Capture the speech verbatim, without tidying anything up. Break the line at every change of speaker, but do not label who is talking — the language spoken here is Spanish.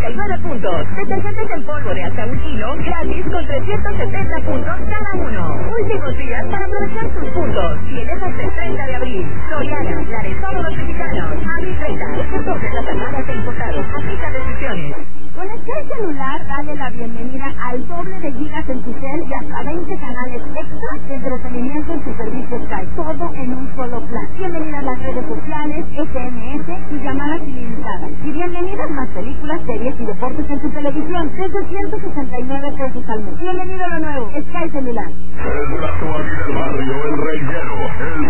noventa y nueve puntos. Detergentes en polvo de hasta un kilo, gratis con trescientos setenta puntos cada uno. Últimos días para aprovechar tus puntos. Tienes hasta el treinta de abril. Soriana, la de todos los mexicanos. Abril treinta, entonces las armadas e importados. Aplica restricciones.
Con el celular, dale la bienvenida al doble de gigas en tu cel y hasta veinte canales extra de entretenimiento en tu servicio Sky. Todo en un solo plan. Bienvenida a las redes sociales, S M S y llamadas ilimitadas. Y bienvenidas más películas, series y deportes en tu televisión. Desde ciento sesenta y nueve pesos al mes. Bienvenido a lo nuevo. Sky Celular.
El plato aquí del barrio, el reguero, el